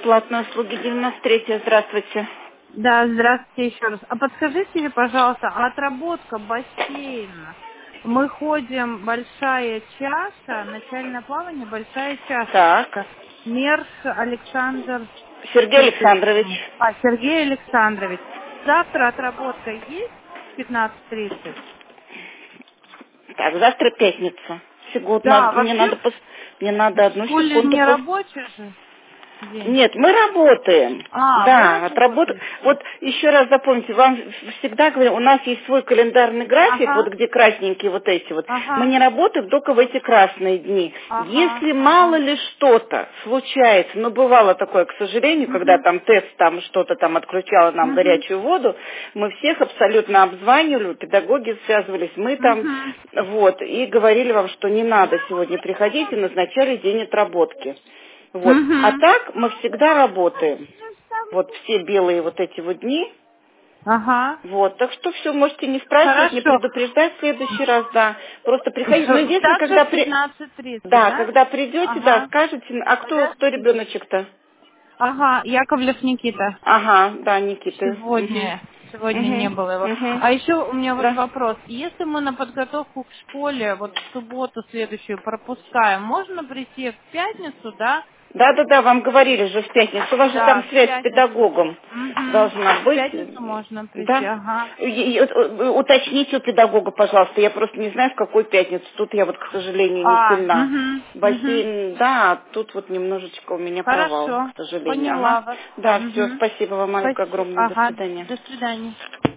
Платные услуги 93. Здравствуйте. Да, здравствуйте еще раз. А подскажите мне, пожалуйста, отработка бассейна. Мы ходим большая чаша, начальное плавание, большая Так. чашечка. Мерш Александр Сергей Петрович. Александрович. Сергей Александрович. Завтра отработка есть в 15:30? Так, завтра пятница. Секунду, Да, мне вообще надо, мне надо в одну школе секунду. не рабочий же день. Нет, мы работаем. Вы Да, отработок. работаете. Вот еще раз запомните, вам всегда говорю, у нас есть свой календарный график, вот Ага, где красненькие вот эти вот. Мы ага, не работаем только в эти красные дни. ага, Если мало ага. ли что-то случается, но бывало такое, к сожалению, когда Угу, там тест, там что-то там отключало нам угу, горячую воду, мы всех абсолютно обзванивали, педагоги связывались, мы там, угу. вот, и говорили вам, что не надо сегодня приходить, и назначали день отработки. Вот. А Угу. так мы всегда работаем. Вот все белые вот эти вот дни. Ага. Вот. Так что все, можете не спрашивать, не Хорошо. предупреждать в следующий раз, да. Просто приходите. Но единственное, Также когда в 15:30, да, да? когда придете, да, Ага. скажете, а кто Подождите. ребеночек-то? Ага, Яковлев Никита. Ага, да, Никита. Угу. Сегодня не Угу. было его. Угу. А еще у меня вот Да. вопрос. Если мы на подготовку к школе вот в субботу следующую пропускаем, можно прийти в пятницу, да? Да, вам говорили же в пятницу. У вас же там Да, в связь с пятницу. педагогом Угу. должна В быть. пятницу можно прийти, Да. ага. Уточните у педагога, пожалуйста. Я просто не знаю, в какую пятницу. Тут я вот, к сожалению, не сильна. Угу. Бассейн, да, а тут вот немножечко у меня провал, Хорошо. к сожалению. Ага. Поняла вас. Да, все, Угу. спасибо вам Спасибо. огромное. До Ага. свидания. До свидания.